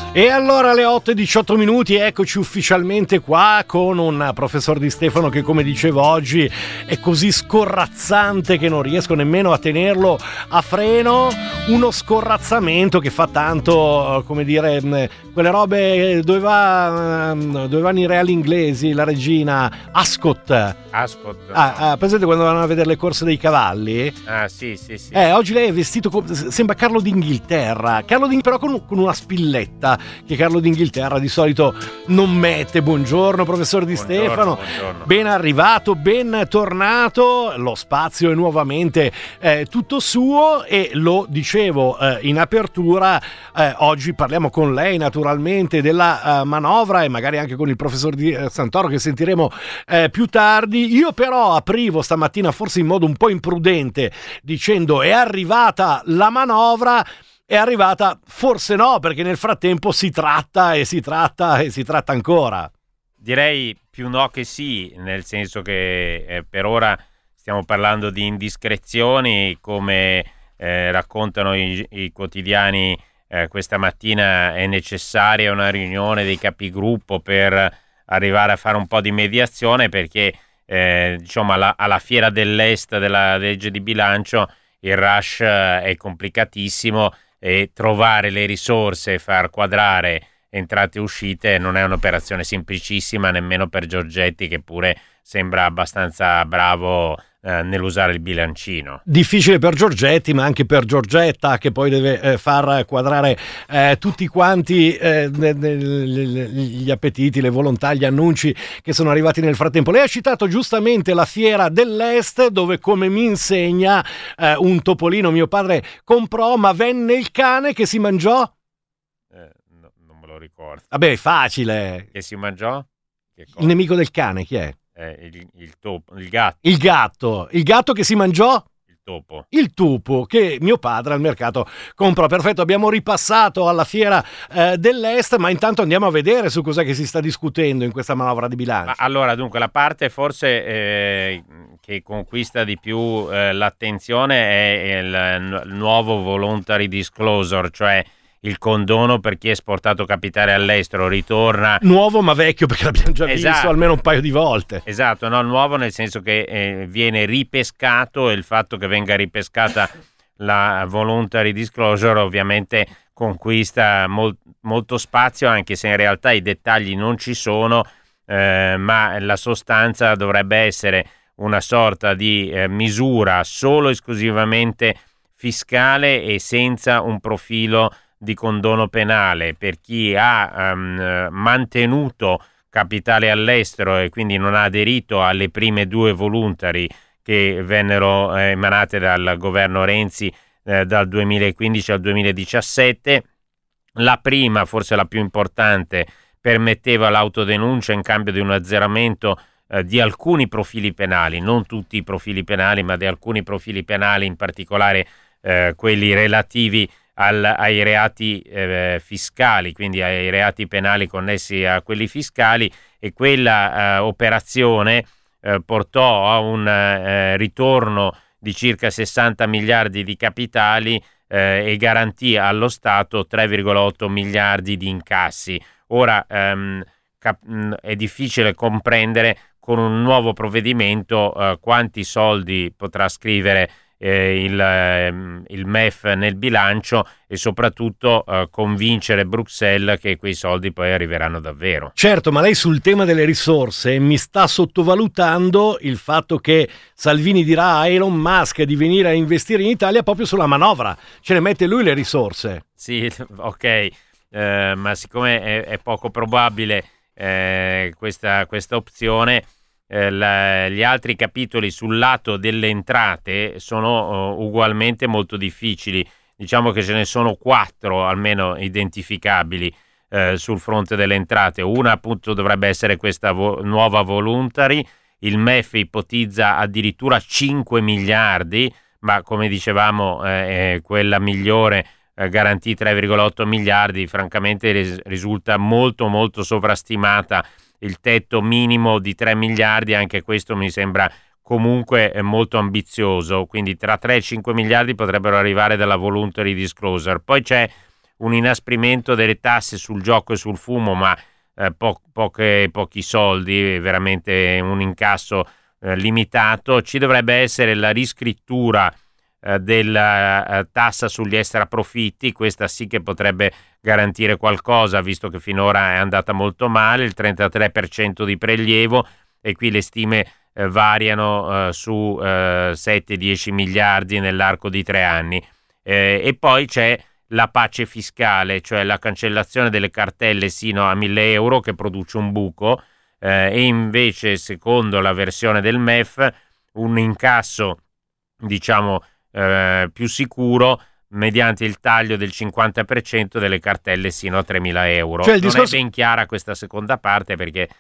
E allora alle 8:18 eccoci ufficialmente qua con un professor Di Stefano che, come dicevo oggi, è così scorrazzante che non riesco nemmeno a tenerlo a freno. Uno scorrazzamento che fa tanto, come dire, quelle robe dove vanno i reali inglesi, la regina Ascot. Presente quando vanno a vedere le corse dei cavalli? Sì. Oggi lei è vestito sembra Carlo d'Inghilterra, però con una spilletta che Carlo d'Inghilterra di solito non mette. Buongiorno professor Di Stefano. Buongiorno. Ben arrivato, ben tornato. Lo spazio è nuovamente tutto suo e lo dicevo in apertura, oggi parliamo con lei naturalmente della manovra e magari anche con il professor Santoro che sentiremo più tardi. Io però aprivo stamattina forse in modo un po' imprudente dicendo: è arrivata la manovra. È arrivata? Forse no, perché nel frattempo si tratta ancora. Direi più no che sì, nel senso che per ora stiamo parlando di indiscrezioni, come raccontano i quotidiani. Questa mattina è necessaria una riunione dei capigruppo per arrivare a fare un po' di mediazione, perché diciamo alla fiera dell'Est della legge di bilancio il rush è complicatissimo e trovare le risorse e far quadrare entrate e uscite non è un'operazione semplicissima, nemmeno per Giorgetti, che pure sembra abbastanza bravo nell'usare il bilancino. Difficile per Giorgetti, ma anche per Giorgetta, che poi deve far quadrare tutti quanti gli appetiti, le volontà, gli annunci che sono arrivati nel frattempo. Lei ha citato giustamente la fiera dell'Est, dove, come mi insegna un topolino mio padre comprò, ma venne il cane che si mangiò? Non me lo ricordo. Vabbè, è facile. Che si mangiò? Il nemico del cane chi è? Il topo, il gatto. Il gatto che si mangiò? Il topo che mio padre al mercato comprò. Perfetto, abbiamo ripassato alla fiera dell'Est, ma intanto andiamo a vedere su cos'è che si sta discutendo in questa manovra di bilancio. Allora, dunque, la parte forse che conquista di più l'attenzione è il nuovo voluntary disclosure, cioè il condono per chi ha esportato capitale all'estero. Ritorna nuovo ma vecchio, perché l'abbiamo già visto almeno un paio di volte. Esatto, no, nuovo nel senso che viene ripescato, e il fatto che venga ripescata la voluntary disclosure ovviamente conquista molto spazio, anche se in realtà i dettagli non ci sono, ma la sostanza dovrebbe essere una sorta di misura solo esclusivamente fiscale e senza un profilo di condono penale per chi ha mantenuto capitale all'estero e quindi non ha aderito alle prime due voluntary che vennero emanate dal governo Renzi dal 2015 al 2017. La prima, forse la più importante, permetteva l'autodenuncia in cambio di un azzeramento di alcuni profili penali, non tutti i profili penali, ma di alcuni profili penali, in particolare quelli relativi ai reati fiscali, quindi ai reati penali connessi a quelli fiscali, e quella operazione portò a un ritorno di circa 60 miliardi di capitali e garantì allo Stato 3,8 miliardi di incassi. Ora è difficile comprendere con un nuovo provvedimento quanti soldi potrà scrivere il MEF nel bilancio e soprattutto convincere Bruxelles che quei soldi poi arriveranno davvero. Certo, ma lei sul tema delle risorse mi sta sottovalutando il fatto che Salvini dirà a Elon Musk di venire a investire in Italia proprio sulla manovra, ce ne mette lui le risorse. Sì, ok, ma siccome è poco probabile questa opzione, gli altri capitoli sul lato delle entrate sono ugualmente molto difficili. Diciamo che ce ne sono 4 almeno identificabili sul fronte delle entrate. Una appunto dovrebbe essere questa nuova voluntary. Il MEF ipotizza addirittura 5 miliardi, ma come dicevamo quella migliore garantì 3,8 miliardi. Francamente risulta molto molto sovrastimata. Il tetto minimo di 3 miliardi, anche questo mi sembra comunque molto ambizioso, quindi tra 3 e 5 miliardi potrebbero arrivare dalla voluntary disclosure. Poi c'è un inasprimento delle tasse sul gioco e sul fumo, ma pochi soldi, veramente un incasso limitato. Ci dovrebbe essere la riscrittura della tassa sugli extraprofitti, questa sì che potrebbe garantire qualcosa, visto che finora è andata molto male, il 33% di prelievo, e qui le stime variano su 7-10 miliardi nell'arco di 3 anni. E poi c'è la pace fiscale, cioè la cancellazione delle cartelle sino a 1.000 euro, che produce un buco, e invece, secondo la versione del MEF, un incasso, diciamo, più sicuro mediante il taglio del 50% delle cartelle sino a 3.000 euro. Cioè, non è ben chiara questa seconda parte, perché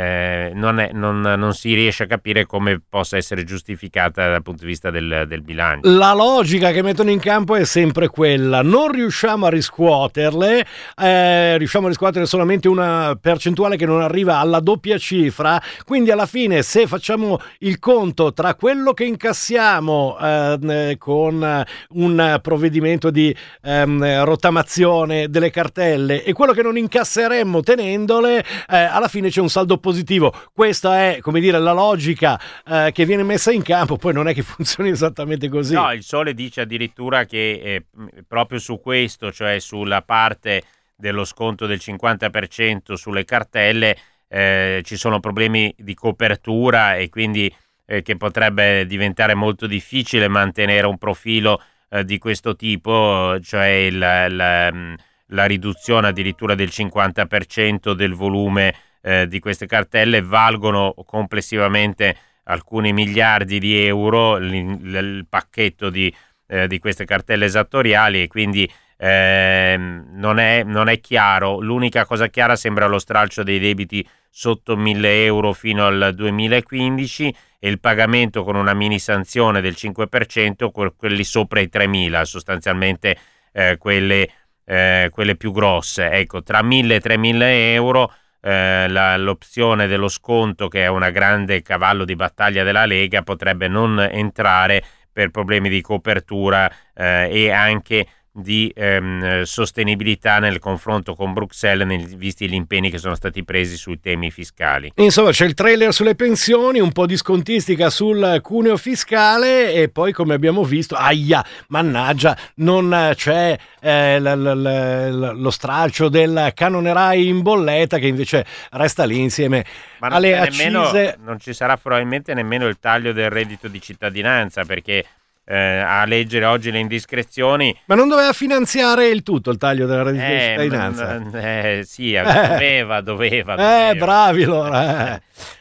non si riesce a capire come possa essere giustificata dal punto di vista del bilancio. La logica che mettono in campo è sempre quella: non riusciamo a riscuoterle, riusciamo a riscuotere solamente una percentuale che non arriva alla doppia cifra, quindi alla fine, se facciamo il conto tra quello che incassiamo con un provvedimento di rottamazione delle cartelle e quello che non incasseremmo tenendole, alla fine c'è un saldo positivo. Questa è, come dire, la logica che viene messa in campo. Poi non è che funzioni esattamente così. No, il Sole dice addirittura che proprio su questo, cioè sulla parte dello sconto del 50% sulle cartelle, ci sono problemi di copertura, e quindi che potrebbe diventare molto difficile mantenere un profilo di questo tipo, cioè la riduzione addirittura del 50% del volume di queste cartelle. Valgono complessivamente alcuni miliardi di euro il pacchetto di queste cartelle esattoriali, e quindi non è chiaro. L'unica cosa chiara sembra lo stralcio dei debiti sotto 1.000 euro fino al 2015 e il pagamento con una mini sanzione del 5%, quelli sopra i 3.000, sostanzialmente quelle più grosse. Ecco, tra 1.000 e 3.000 euro l'opzione dello sconto, che è una grande cavallo di battaglia della Lega, potrebbe non entrare per problemi di copertura e anche di sostenibilità nel confronto con Bruxelles, visti gli impegni che sono stati presi sui temi fiscali. Insomma, c'è il trailer sulle pensioni, un po' di scontistica sul cuneo fiscale, e poi, come abbiamo visto, mannaggia, non c'è lo stralcio del canone Rai in bolletta, che invece resta lì insieme alle accise. Non ci sarà probabilmente nemmeno il taglio del reddito di cittadinanza, perché a leggere oggi le indiscrezioni. Ma non doveva finanziare il tutto, il taglio della reddito di cittadinanza? Sì, doveva. Bravi allora.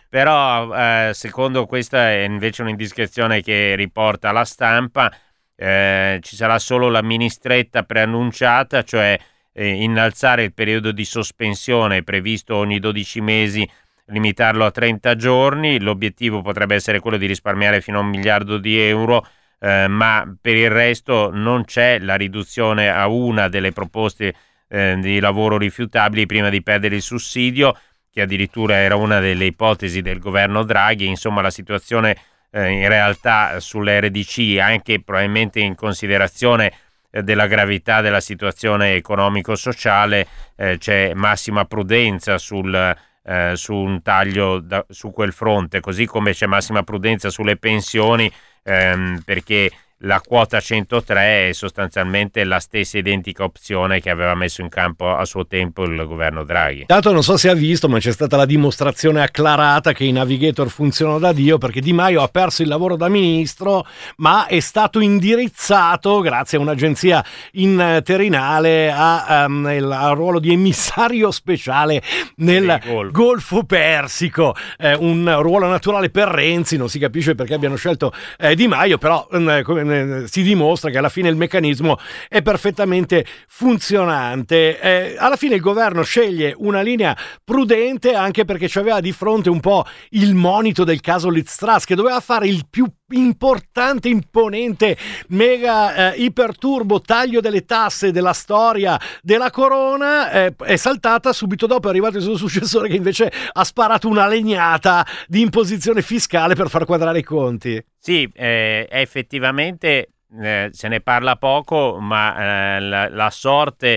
Però secondo questa è invece un'indiscrezione che riporta La Stampa, ci sarà solo la mini stretta preannunciata, cioè innalzare il periodo di sospensione previsto ogni 12 mesi, limitarlo a 30 giorni. L'obiettivo potrebbe essere quello di risparmiare fino a 1 miliardo di euro, ma per il resto non c'è la riduzione a una delle proposte di lavoro rifiutabili prima di perdere il sussidio, che addirittura era una delle ipotesi del governo Draghi. Insomma, la situazione in realtà sulle RDC, anche probabilmente in considerazione della gravità della situazione economico-sociale, c'è massima prudenza su un taglio su quel fronte, così come c'è massima prudenza sulle pensioni, perché la quota 103 è sostanzialmente la stessa identica opzione che aveva messo in campo a suo tempo il governo Draghi. Tanto non so se ha visto, ma c'è stata la dimostrazione acclarata che i navigator funzionano da Dio, perché Di Maio ha perso il lavoro da ministro, ma è stato indirizzato grazie a un'agenzia interinale al ruolo di emissario speciale nel Golfo Persico, un ruolo naturale per Renzi. Non si capisce perché abbiano scelto Di Maio, però si dimostra che alla fine il meccanismo è perfettamente funzionante. Alla fine il governo sceglie una linea prudente, anche perché ci aveva di fronte un po' il monito del caso Liz Truss, che doveva fare il più importante, imponente, mega iperturbo taglio delle tasse della storia della corona. È saltata, subito dopo è arrivato il suo successore, che invece ha sparato una legnata di imposizione fiscale per far quadrare i conti. Sì, effettivamente se ne parla poco, ma la sorte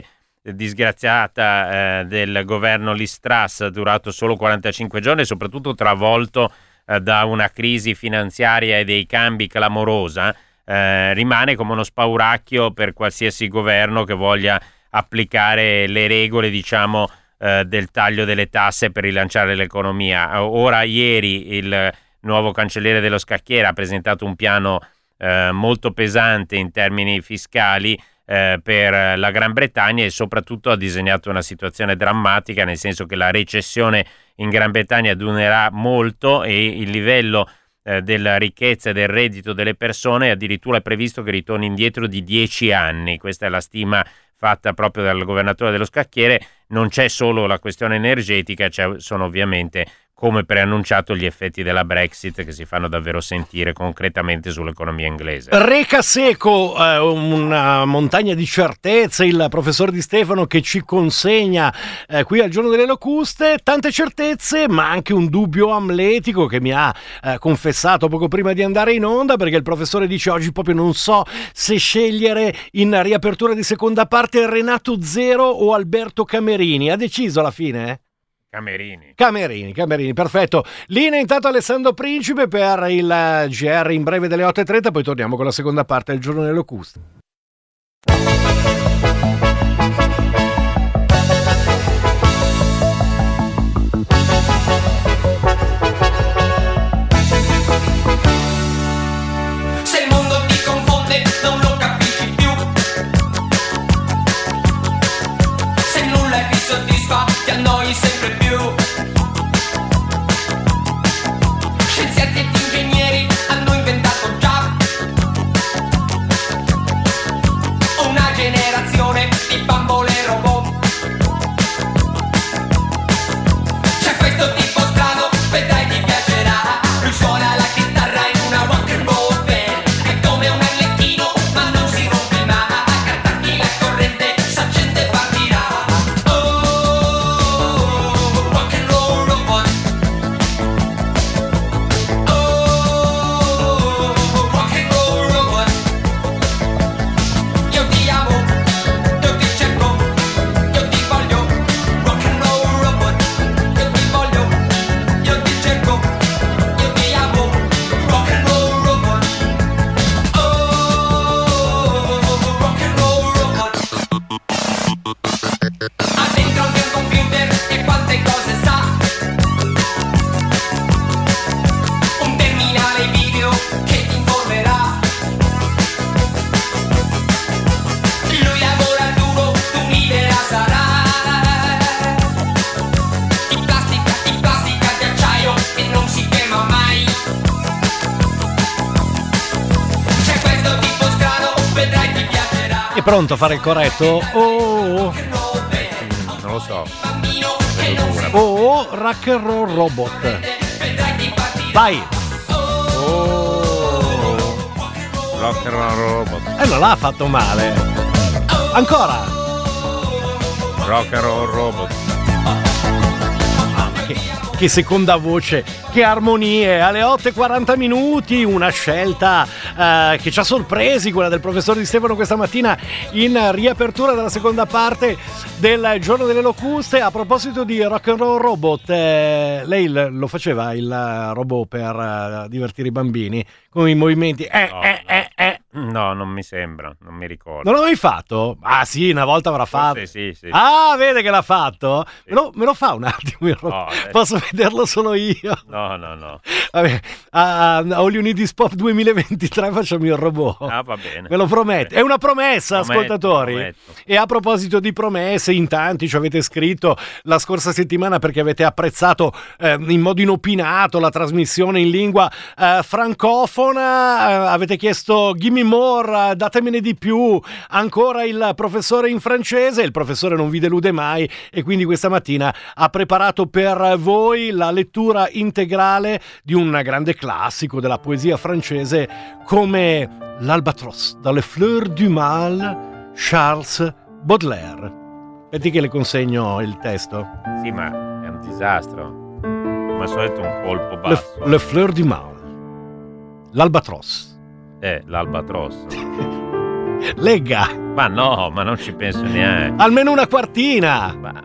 disgraziata del governo Liz Truss, durato solo 45 giorni e soprattutto travolto da una crisi finanziaria e dei cambi clamorosa, rimane come uno spauracchio per qualsiasi governo che voglia applicare le regole, diciamo, del taglio delle tasse per rilanciare l'economia. Ora, ieri, il nuovo cancelliere dello scacchiere ha presentato un piano molto pesante in termini fiscali per la Gran Bretagna e soprattutto ha disegnato una situazione drammatica, nel senso che la recessione in Gran Bretagna durerà molto e il livello della ricchezza e del reddito delle persone addirittura è previsto che ritorni indietro di 10 anni. Questa è la stima fatta proprio dal governatore dello scacchiere. Non c'è solo la questione energetica, sono ovviamente, come preannunciato, gli effetti della Brexit che si fanno davvero sentire concretamente sull'economia inglese. Reca seco, una montagna di certezze, il professor Di Stefano che ci consegna qui al Giorno delle Locuste, tante certezze ma anche un dubbio amletico che mi ha confessato poco prima di andare in onda, perché il professore dice: oggi proprio non so se scegliere in riapertura di seconda parte Renato Zero o Alberto Camerini. Ha deciso alla fine? Camerini, perfetto. Linea intanto Alessandro Principe per il GR in breve delle 8:30, poi torniamo con la seconda parte del Giorno delle Locuste. Se il mondo ti confonde non lo capisci più, se nulla ti soddisfa ti annoi sempre più. Scienziati ed ingegneri hanno inventato già una generazione di bambole robot. C'è questo tipo strano, vedrai ti piacerà. Lui suona la chitarra in una rock and roll band. È come un arlecchino ma non si rompe mai. A cantarti la corrente s'accende e partirà. Oh, rock and roll robot. Oh, rock and roll robot. Io ti amo, io ti cerco, io ti voglio. Rock and roll robot. Io ti voglio, io ti cerco, io ti amo. Rock and roll robot. Oh, rock and roll robot. Ha dentro anche un computer e quante cose sa. Un terminale video che ti informerà. Lui lavora duro, tu libera sarai. Di plastica, di acciaio e non si quema mai. C'è questo tipo strano, vedrai ti piacerà. È pronto a fare il corretto? Oh, Non lo so. Bambino che non si rock and roll robot. vedrai ti partirà. Vai! Rock and roll robot. Non l'ha fatto male. Ancora! Rock and roll robot. Che seconda voce, che armonie. Alle 8:40 una scelta che ci ha sorpresi, quella del professor Di Stefano questa mattina in riapertura della seconda parte del Giorno delle Locuste. A proposito di rock and roll robot, lei lo faceva il robot per divertire i bambini con i movimenti? No, non mi sembra, non mi ricordo. Non l'ho mai fatto? Ah sì, una volta avrà fatto. Sì. Ah, vede che l'ha fatto? Sì. Me lo fa un attimo il robot? No, Posso vederlo solo io? No. Vabbè, a All You Need Is Pop 2023 facciamo il robot. Ah, va bene. Me lo promette? È una promessa, Prometto, ascoltatori. prometto. E a proposito di promesse, in tanti ci avete scritto la scorsa settimana perché avete apprezzato in modo inopinato la trasmissione in lingua francofona. Avete chiesto Gimme More, datemene di più. Ancora il professore in francese. Il professore non vi delude mai e quindi questa mattina ha preparato per voi la lettura integrale di un grande classico della poesia francese come L'Albatros, dalle Fleurs du Mal, Charles Baudelaire. Vedi che le consegno il testo. Sì, ma è un disastro. Come al solito un colpo basso. Le Fleurs du Mal, L'Albatros. L'Albatros. Legga. Ma no, ma non ci penso neanche. Almeno una quartina. Ma...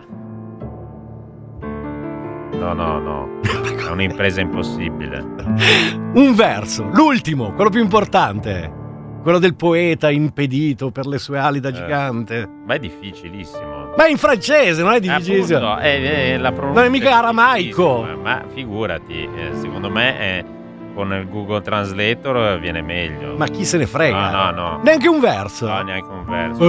No. È un'impresa impossibile. Un verso, l'ultimo, quello più importante. Quello del poeta impedito per le sue ali da gigante. Ma è difficilissimo. Ma è in francese, non è difficilissimo. Appunto, la pronuncia non è mica aramaico. Ma figurati, secondo me con il Google Translator viene meglio. Ma chi se ne frega? No. Neanche un verso. No, neanche un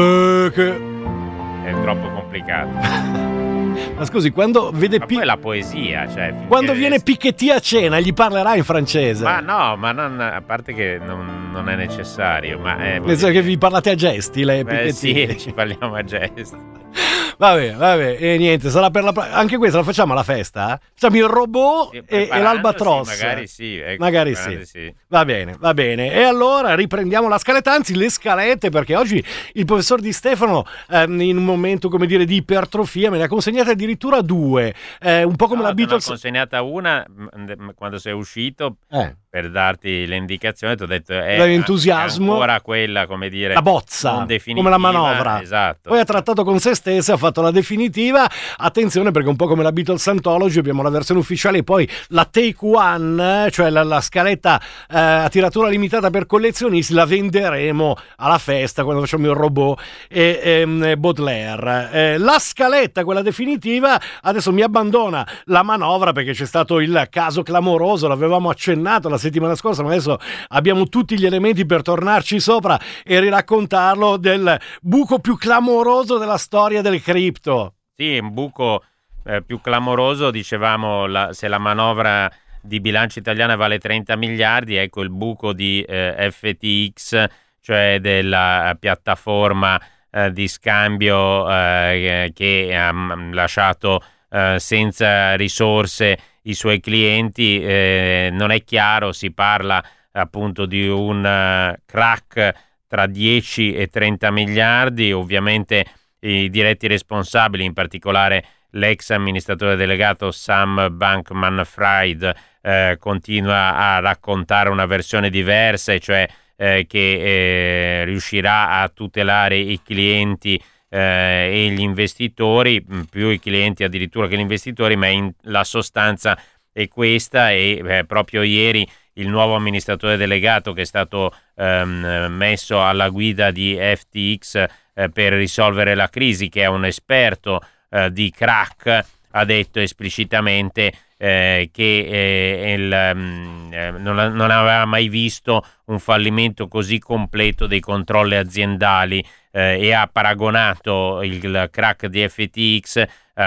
verso. È troppo complicato. Ma scusi, quando vede ma poi la poesia, cioè quando viene Piketty a cena gli parlerà in francese? Ma no, ma non, a parte che non è necessario, ma penso che vi parlate a gesti lei Piketty. Sì, ci parliamo a gesti. Vabbè, e niente, sarà per anche questa la facciamo alla festa? Facciamo il robot e l'albatros. Sì, magari sì. Va bene. E allora riprendiamo la scaletta, anzi le scalette, perché oggi il professor Di Stefano in un momento, come dire, di ipertrofia me ne ha consegnate addirittura 2, un po' come la Beatles. Ne ho consegnata una quando sei uscito per darti le indicazioni, ti ho detto l'entusiasmo, ancora quella, come dire, la bozza, come la manovra. Esatto. Poi ha trattato con se stessa, ha fatto la definitiva. Attenzione, perché un po' come la Beatles Anthology abbiamo la versione ufficiale e poi la Take One, cioè la scaletta a tiratura limitata per collezionisti, la venderemo alla festa quando facciamo il robot e Baudelaire. La scaletta, quella definitiva, adesso mi abbandona la manovra perché c'è stato il caso clamoroso, l'avevamo accennato la settimana scorsa, ma adesso abbiamo tutti gli elementi per tornarci sopra e riraccontarlo, del buco più clamoroso della storia del cripto. Sì, un buco più clamoroso, dicevamo, se la manovra di bilancio italiana vale 30 miliardi, ecco il buco di FTX, cioè della piattaforma di scambio che ha lasciato senza risorse i suoi clienti. Non è chiaro, si parla appunto di un crack tra 10 e 30 miliardi, ovviamente i diretti responsabili, in particolare l'ex amministratore delegato Sam Bankman-Fried, continua a raccontare una versione diversa, cioè che riuscirà a tutelare i clienti e gli investitori, più i clienti addirittura che gli investitori, ma la sostanza è questa. E proprio ieri il nuovo amministratore delegato che è stato messo alla guida di FTX per risolvere la crisi, che è un esperto di crack, ha detto esplicitamente che non aveva mai visto un fallimento così completo dei controlli aziendali, e ha paragonato il crack di FTX,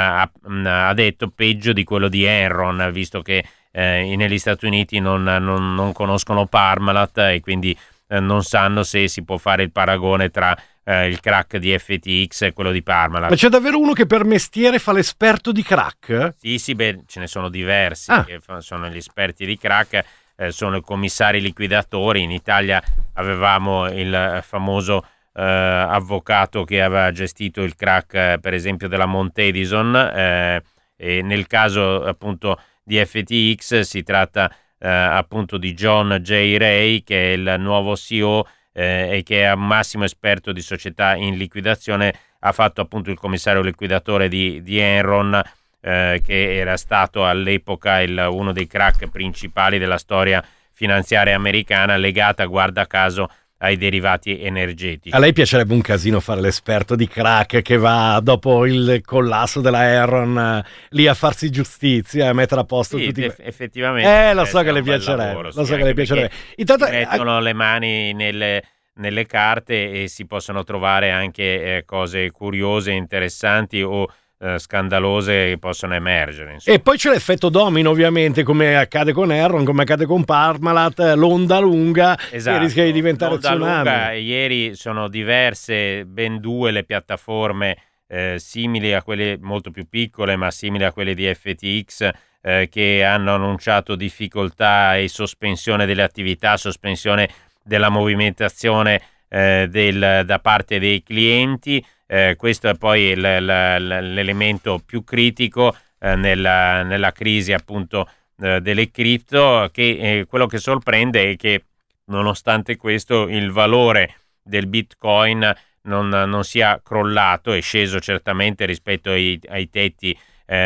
ha detto, peggio di quello di Enron, visto che negli Stati Uniti non conoscono Parmalat e quindi non sanno se si può fare il paragone tra il crack di FTX e quello di Parmalat. Ma c'è davvero uno che per mestiere fa l'esperto di crack? Sì, beh, ce ne sono diversi che sono gli esperti di crack, sono i commissari liquidatori. In Italia avevamo il famoso avvocato che aveva gestito il crack, per esempio, della Monte Edison, e nel caso appunto di FTX si tratta appunto di John J. Ray, che è il nuovo CEO e che è un massimo esperto di società in liquidazione. Ha fatto appunto il commissario liquidatore di Enron, che era stato all'epoca uno dei crack principali della storia finanziaria americana, legata, guarda caso, ai derivati energetici. A lei piacerebbe un casino fare l'esperto di crack che va dopo il collasso della Enron lì a farsi giustizia e mettere a posto tutti effettivamente. Lo so che le piacerebbe. Lo so che le piacerebbe. Intanto mettono le mani nelle carte e si possono trovare anche cose curiose, interessanti o scandalose che possono emergere, insomma. E poi c'è l'effetto domino, ovviamente, come accade con Enron, come accade con Parmalat, l'onda lunga, esatto, che rischia di diventare tsunami. Lunga, ieri sono diverse, ben 2 le piattaforme simili a quelle, molto più piccole, ma simili a quelle di FTX, che hanno annunciato difficoltà e sospensione delle attività, sospensione della movimentazione da parte dei clienti. Questo è poi l'elemento più critico nella crisi appunto delle cripto, che quello che sorprende è che nonostante questo il valore del Bitcoin non sia crollato, è sceso certamente rispetto ai tetti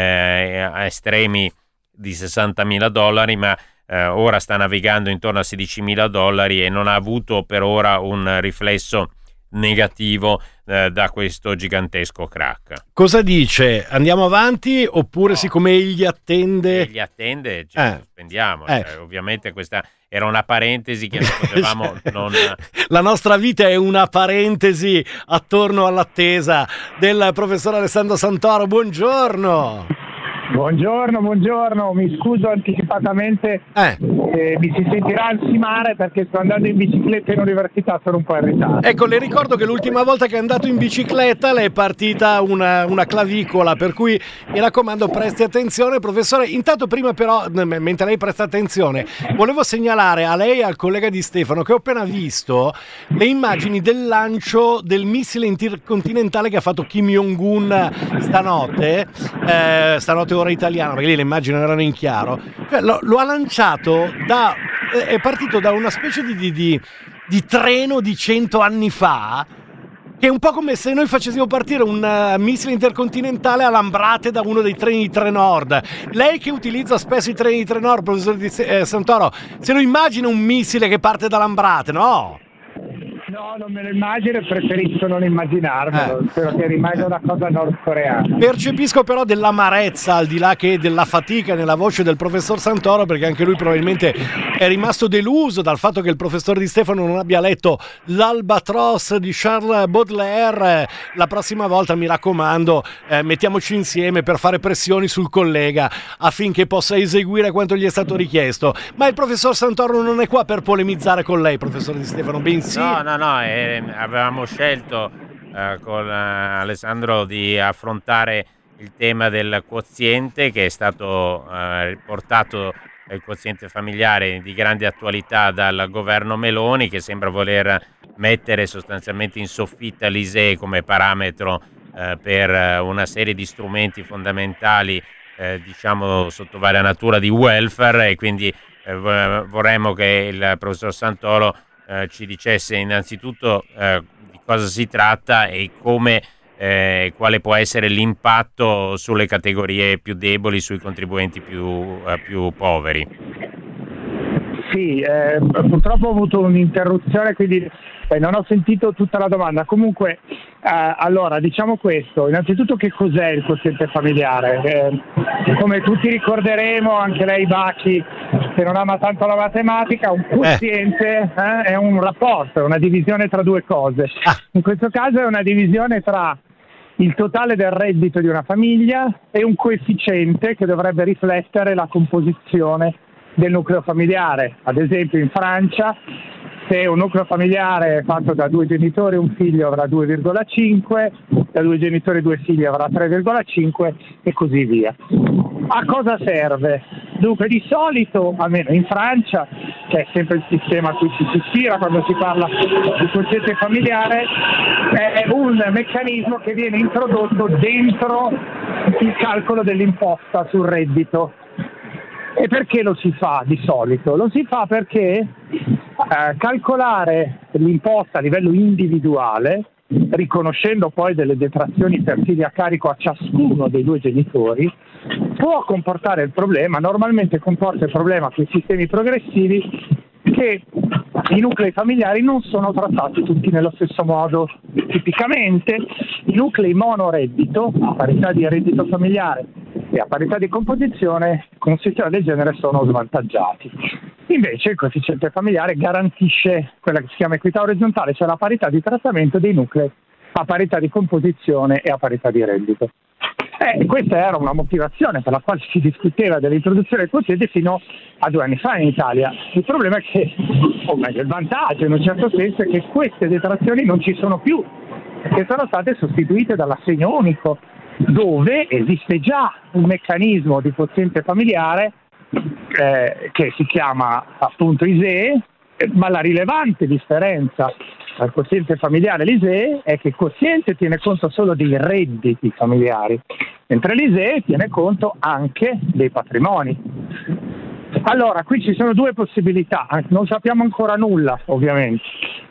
estremi di $60.000, ma ora sta navigando intorno a $16.000 e non ha avuto per ora un riflesso negativo da questo gigantesco crack. Cosa dice? Andiamo avanti oppure siccome egli attende? Egli attende, sospendiamo. Ovviamente questa era una parentesi che non potevamo non... La nostra vita è una parentesi attorno all'attesa del professor Alessandro Santoro. Buongiorno. Buongiorno, mi scuso anticipatamente, mi si sentirà ansimare perché sto andando in bicicletta in università, sono un po' in ritardo. Ecco, le ricordo che l'ultima volta che è andato in bicicletta le è partita una clavicola, per cui mi raccomando presti attenzione. Professore, intanto prima però, mentre lei presta attenzione, volevo segnalare a lei e al collega Di Stefano che ho appena visto le immagini del lancio del missile intercontinentale che ha fatto Kim Jong-un stanotte ora italiano, perché lì le immagini erano in chiaro. Lo ha lanciato è partito da una specie di treno di 100 anni fa, che è un po' come se noi facessimo partire un missile intercontinentale a Lambrate da uno dei treni di Trenord. Lei che utilizza spesso i treni di Trenord, professor Santoro, se lo immagina un missile che parte da Lambrate, no? No, non me lo immagino e preferisco non immaginarmelo, spero che rimanga una cosa nordcoreana. Percepisco però dell'amarezza, al di là che della fatica nella voce del professor Santoro, perché anche lui probabilmente è rimasto deluso dal fatto che il professor Di Stefano non abbia letto l'Albatros di Charles Baudelaire. La prossima volta, mi raccomando, mettiamoci insieme per fare pressioni sul collega affinché possa eseguire quanto gli è stato richiesto. Ma il professor Santoro non è qua per polemizzare con lei, professor Di Stefano, bensì... No, avevamo scelto con Alessandro di affrontare il tema del quoziente, che è stato riportato, il quoziente familiare di grande attualità dal governo Meloni, che sembra voler mettere sostanzialmente in soffitta l'ISEE come parametro per una serie di strumenti fondamentali, diciamo sotto varia natura di welfare, e quindi vorremmo che il professor Santoro ci dicesse innanzitutto di cosa si tratta e come, quale può essere l'impatto sulle categorie più deboli, sui contribuenti più poveri. Sì, purtroppo ho avuto un'interruzione, quindi non ho sentito tutta la domanda. Comunque, allora, diciamo questo. Innanzitutto, che cos'è il quoziente familiare? Come tutti ricorderemo, anche lei, Bacchi, che non ama tanto la matematica, un quoziente è un rapporto, è una divisione tra due cose. In questo caso è una divisione tra il totale del reddito di una famiglia e un coefficiente che dovrebbe riflettere la composizione del nucleo familiare. Ad esempio in Francia, se un nucleo familiare è fatto da 2 genitori, un figlio avrà 2,5, da 2 genitori e 2 figli avrà 3,5 e così via. A cosa serve? Dunque, di solito, almeno in Francia, che è sempre il sistema a cui ci si ispira quando si parla di quoziente familiare, è un meccanismo che viene introdotto dentro il calcolo dell'imposta sul reddito. E perché lo si fa di solito? Lo si fa perché calcolare l'imposta a livello individuale, riconoscendo poi delle detrazioni per figli a carico a ciascuno dei 2 genitori, può comportare il problema, normalmente comporta il problema con i sistemi progressivi, che i nuclei familiari non sono trattati tutti nello stesso modo. Tipicamente i nuclei monoreddito, a parità di reddito familiare e a parità di composizione, con un sistema del genere sono svantaggiati. Invece il coefficiente familiare garantisce quella che si chiama equità orizzontale, cioè la parità di trattamento dei nuclei a parità di composizione e a parità di reddito. Questa era una motivazione per la quale si discuteva dell'introduzione del quoziente fino a 2 anni fa in Italia. Il problema è che, o meglio, il vantaggio in un certo senso è che queste detrazioni non ci sono più, perché sono state sostituite dall'assegno unico, dove esiste già un meccanismo di quoziente familiare che si chiama appunto ISEE, ma la rilevante differenza tra il quoziente familiare e l'ISEE è che il quoziente tiene conto solo dei redditi familiari, mentre l'ISEE tiene conto anche dei patrimoni. Allora, qui ci sono 2 possibilità, non sappiamo ancora nulla ovviamente.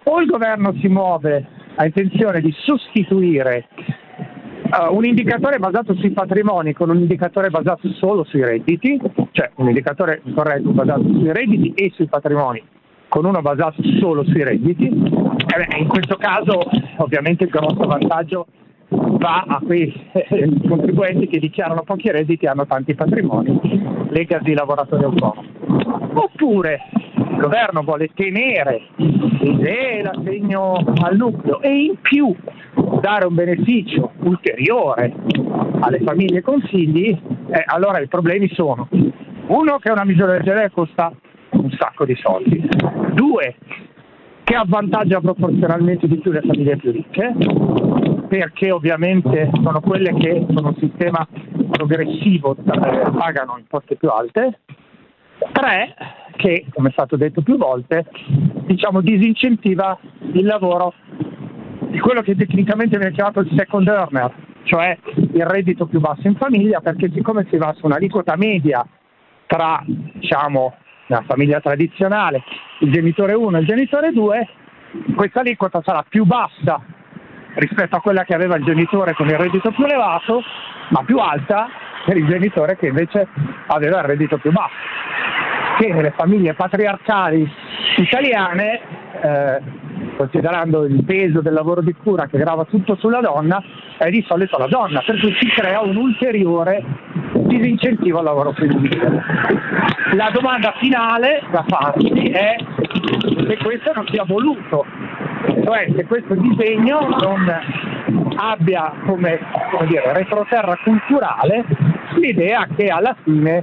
o il governo si muove a intenzione di sostituire un indicatore basato sui patrimoni con un indicatore basato solo sui redditi, cioè un indicatore corretto basato sui redditi e sui patrimoni con uno basato solo sui redditi, in questo caso ovviamente il grosso vantaggio va a quei contribuenti che dichiarano pochi redditi e hanno tanti patrimoni, legacy lavoratori autonomi. Oppure il governo vuole tenere l'assegno al nucleo e in più dare un beneficio ulteriore alle famiglie con figli, allora i problemi sono: uno, che una misura del genere costa un sacco di soldi; due, che avvantaggia proporzionalmente di più le famiglie più ricche, perché ovviamente sono quelle che con un sistema progressivo pagano imposte più alte; tre, che come è stato detto più volte, disincentiva il lavoro di quello che tecnicamente viene chiamato il second earner, cioè il reddito più basso in famiglia, perché siccome si va su un'aliquota media tra la famiglia tradizionale, il genitore 1 e il genitore 2, questa aliquota sarà più bassa rispetto a quella che aveva il genitore con il reddito più elevato, ma più alta per il genitore che invece aveva il reddito più basso, che nelle famiglie patriarcali italiane, considerando il peso del lavoro di cura che grava tutto sulla donna, è di solito la donna, per cui si crea un ulteriore disincentivo al lavoro femminile. La domanda finale da farsi è se questo non sia voluto, cioè se questo disegno non abbia come retroterra culturale l'idea che alla fine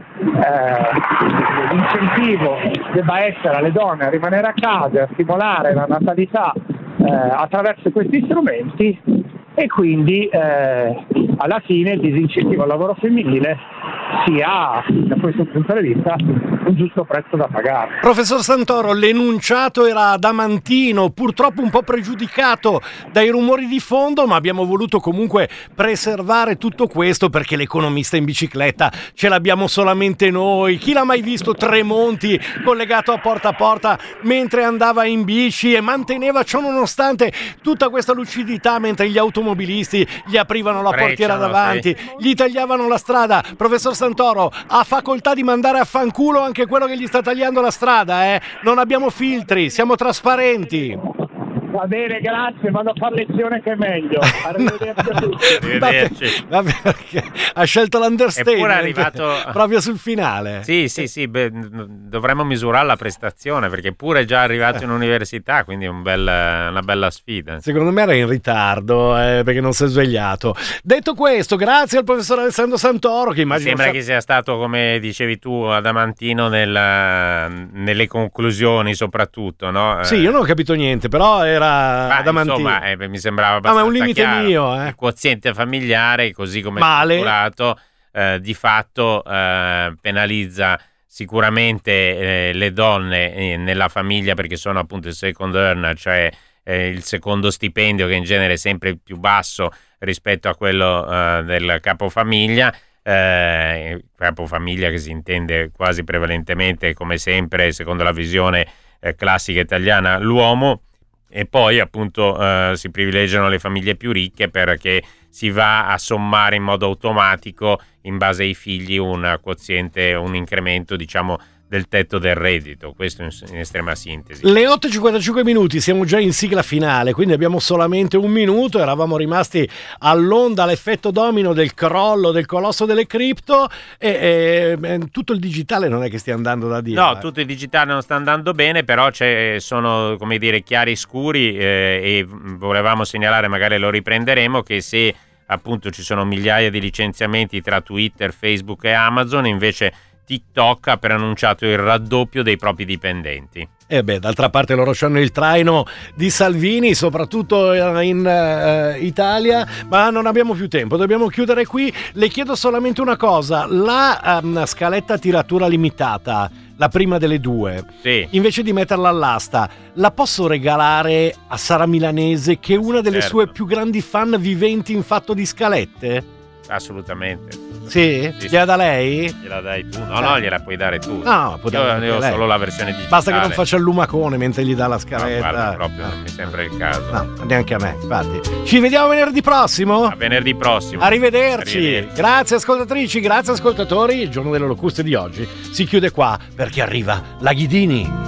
l'incentivo debba essere alle donne a rimanere a casa e a stimolare la natalità attraverso questi strumenti, e quindi alla fine il disincentivo al lavoro femminile sia, da questo punto di vista, un giusto prezzo da pagare. Professor Santoro, l'enunciato era adamantino, purtroppo un po' pregiudicato dai rumori di fondo, ma abbiamo voluto comunque preservare tutto questo perché l'economista in bicicletta ce l'abbiamo solamente noi. Chi l'ha mai visto Tremonti collegato a porta mentre andava in bici e manteneva, ciò nonostante, tutta questa lucidità mentre gli automobilisti gli aprivano la portiera davanti, sì, gli tagliavano la strada? Professor Santoro ha facoltà di mandare a fanculo anche quello che gli sta tagliando la strada, non abbiamo filtri, siamo trasparenti. Va bene, grazie, vado a fare lezione che è meglio. Arrivederci a tutti. Arrivederci. Vabbè, perché ha scelto l'understatement. Eppure è arrivato proprio sul finale. Sì, dovremmo misurare la prestazione, perché pure è già arrivato in università, quindi è una bella sfida. Secondo me era in ritardo, perché non si è svegliato. Detto questo, grazie al professor Alessandro Santoro, che immagino sembra che sia stato, come dicevi tu, adamantino nelle conclusioni soprattutto, no? Sì, io non ho capito niente, però era adamantino. Insomma, mi sembrava abbastanza ma è un limite chiaro. mio. Il quoziente familiare, così come è strutturato, di fatto penalizza sicuramente le donne nella famiglia, perché sono appunto il second earner, cioè il secondo stipendio, che in genere è sempre più basso rispetto a quello del capofamiglia. Capofamiglia che si intende quasi prevalentemente, come sempre, secondo la visione classica italiana, l'uomo. E poi appunto si privilegiano le famiglie più ricche, perché si va a sommare in modo automatico, in base ai figli, un quoziente, un incremento del tetto del reddito. Questo in estrema sintesi. Le 8:55 minuti, siamo già in sigla finale, quindi abbiamo solamente un minuto. Eravamo rimasti all'onda, all'effetto domino del crollo del colosso delle cripto, e tutto il digitale non è che stia andando da Dio. No, tutto il digitale non sta andando bene, però sono, come dire, chiari scuri, e volevamo segnalare, magari lo riprenderemo, che se appunto ci sono migliaia di licenziamenti tra Twitter, Facebook e Amazon, invece TikTok ha preannunciato il raddoppio dei propri dipendenti. D'altra parte loro hanno il traino di Salvini, soprattutto in Italia, ma non abbiamo più tempo, dobbiamo chiudere qui. Le chiedo solamente una cosa: la scaletta tiratura limitata, la prima delle due, sì, invece di metterla all'asta, la posso regalare a Sara Milanese, che è una delle sue più grandi fan viventi in fatto di scalette? Assolutamente. Sì? Sì, Gliela da lei? Gliela dai tu? No, gliela puoi dare tu. No, può dare Io ho lei. solo la versione digitale. Basta che non faccia il lumacone mentre gli dà la No, scaletta. guarda, proprio non mi sembra il caso. No, neanche a me, infatti. Ci vediamo venerdì prossimo. A venerdì prossimo. Arrivederci. Grazie ascoltatrici, grazie ascoltatori. Il giorno delle locuste di oggi si chiude qua perché arriva la Ghidini.